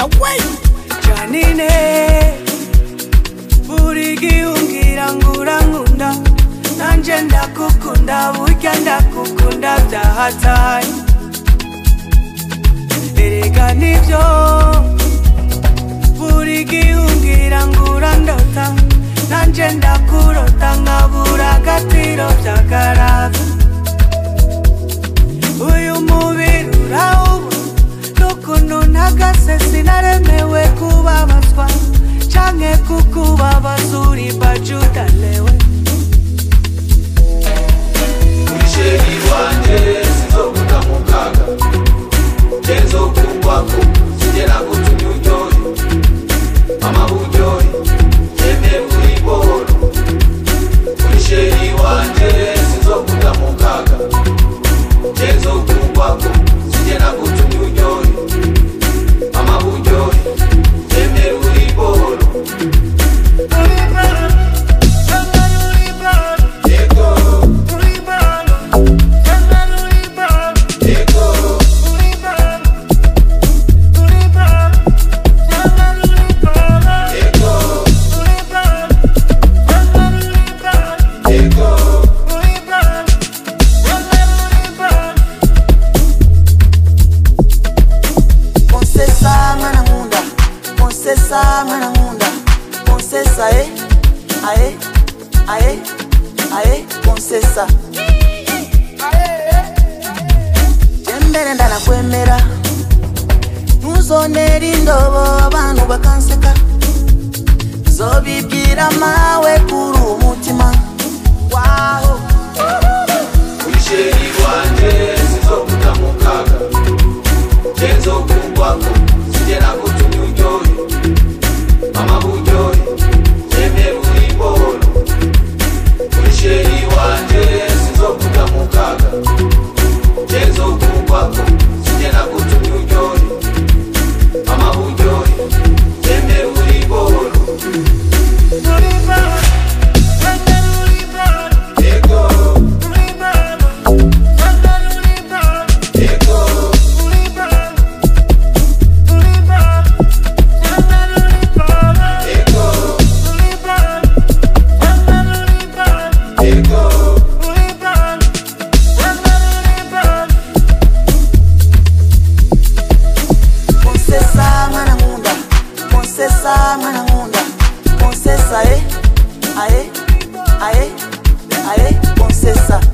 away Janine Burigi ungira ngura ngunda Nanje ndakukunda burya ndakukunda byahatari Erega nivyo Burigi ungira ngura ndota Nanje ndakurota nkabura agatiro by'akarava Uyu mubiri urawubona n'ukuntu ntagase sinaremewe kubabazwa canke kukubabaza uri bajudalewe Urisheri wanje sinzoguta mu kaga Nzokugwako sigera gutumya uryohe Mama buryohe yeme buri boro Urisheri wanje sinzoguta mu kaga Nzokugwako sigera gutumya uryohe Mama buryohe yeme buri boro Concessa, ae, concessa. Jembere ndana kwemera Nuzonera indobo abantu bakanseka Zobibwira mawe kuri umutima Wow Urisheri wanje sinzoguta mu kaga Nzokugwako sigera gutumya uryohe Mama buryohe yeme buri boro Urisheri wanje sinzoguta mu kaga Nzokugwako sigera gutumya uryohe Mama buryohe yeme buri boro Concessa, ae, concessa.